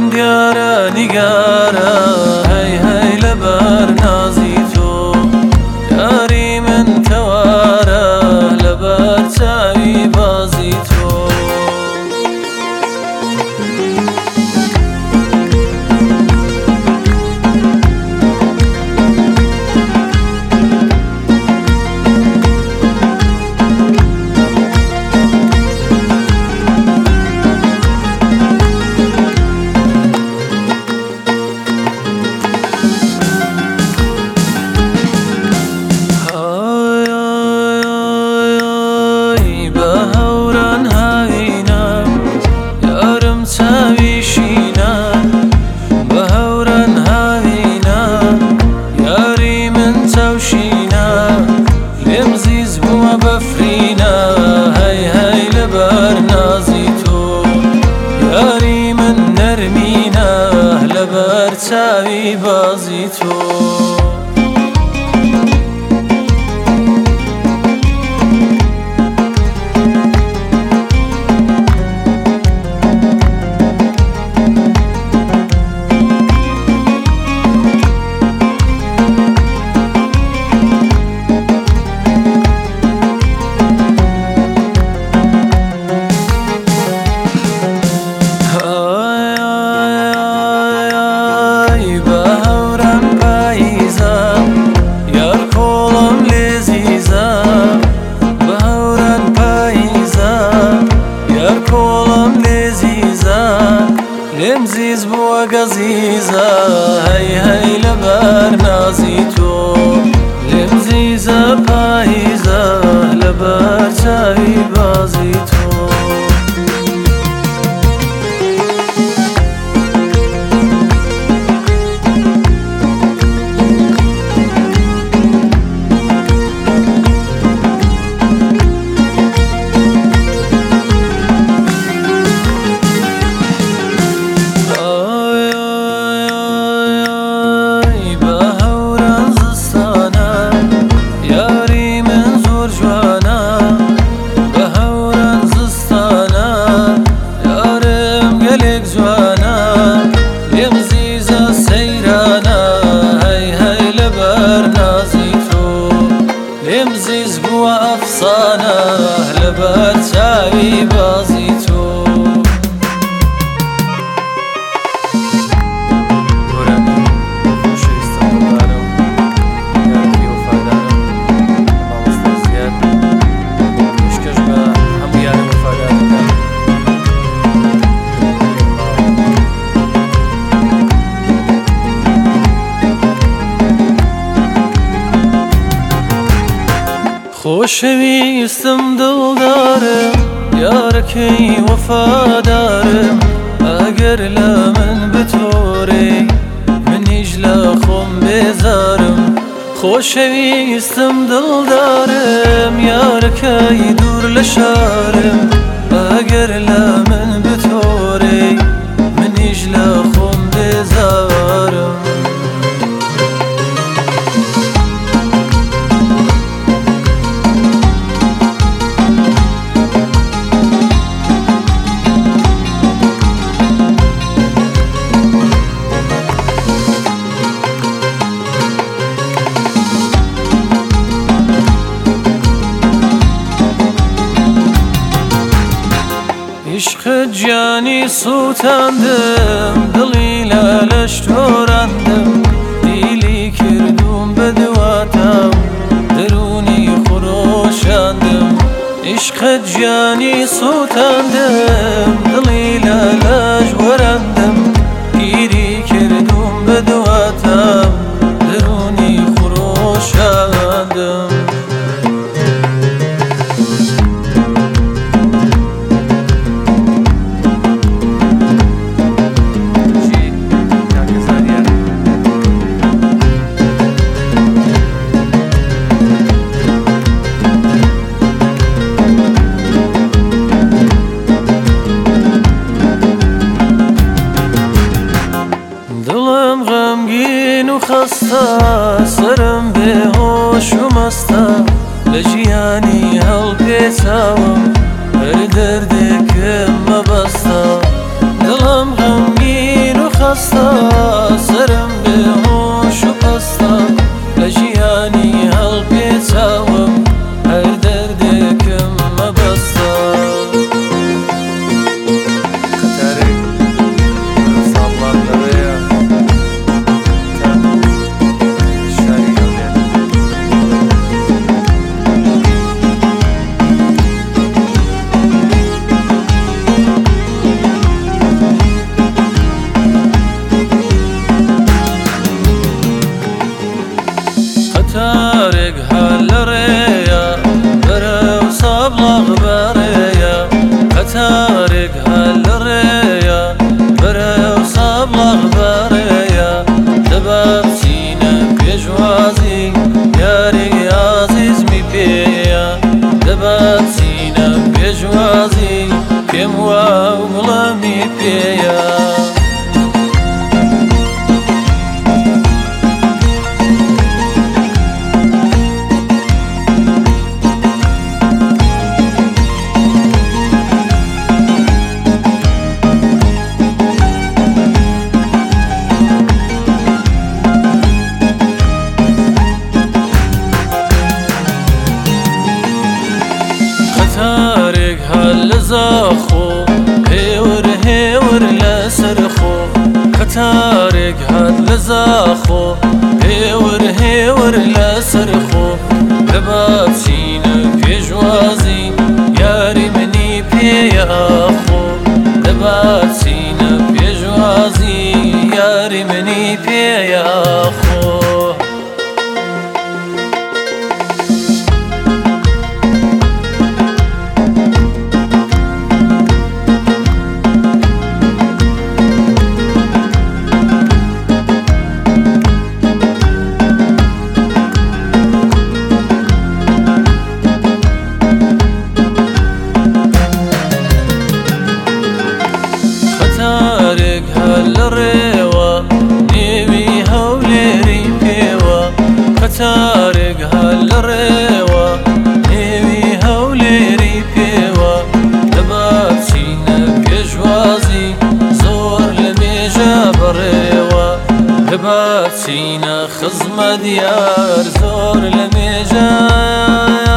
دیارە نیگارە هەی هەی لەبەر نازی تۆ یاری من کەوارە لەبەر چاوی بازی تۆ چاوی بازی تو لمزيز بوا قزيزة هاي هاي لبر نازي تو لمزيزة بايزة لبر شاي بازي تو لمزيز بوا أفصانة لبر شاوي بازي تو خۆشەویستم دڵدارم یارەکەی وەفادارم ئەگەر لە من بتۆرێ منیش لە خۆم بێزارم خۆشەویستم دڵدارم یارەکەی دوور لە شارم ئەگەر لە من بتۆرێ منیش لە خۆم بێزارم عشق جانی سوتاندم دڵی لە لەش تۆڕاندم دیلی کردوم بە دواتم دەرونی خۆشاندم عشق جانی سوتاندم دڵی لە لەش وەراندم گیری کردوم بە دواتم دەرونی خۆشاندم خەستە سرم بێهۆش و مەستە لە ژیانی هەڵپێچاوم هەر دەردێکم مەبەستە دڵم غەمگین و خسته سرم بێهۆش و پەستە لە ژیانی هەڵپێچاوم هەر دەردێکم مەبەستە تارێک هەر لە ڕێیە بەرەو سابڵاغ بەڕێیە هەتارێک هەر لە ڕێیە بەرەو سابڵاغ بەڕێیە دەبا بچینە پێشوازی یارێکی عەزیزمی پێیە دەبا بچینە پێشوازی پێم وا و وڵامی پێیە تارێک هەر لە زاخۆ هێور هێور لەسەر خۆ قەتارێک هەر لە زاخۆ هێور هێور لەسەر خۆ دەبا بچینە پێشوازی یاری منی پێیە خۆ دەبا بچینە پێشوازی یاری منی پێیە خۆ تارێک هەر لە ڕێوە نێوی هەولێری پێوە قەتارێک هەر لە ڕێوە نێوی هەولێری پێوە دەبا بچینە پێشوازی زۆر لە مێژە بەڕێوە دەبا بچینە خزمەت یار زۆر لە مێژە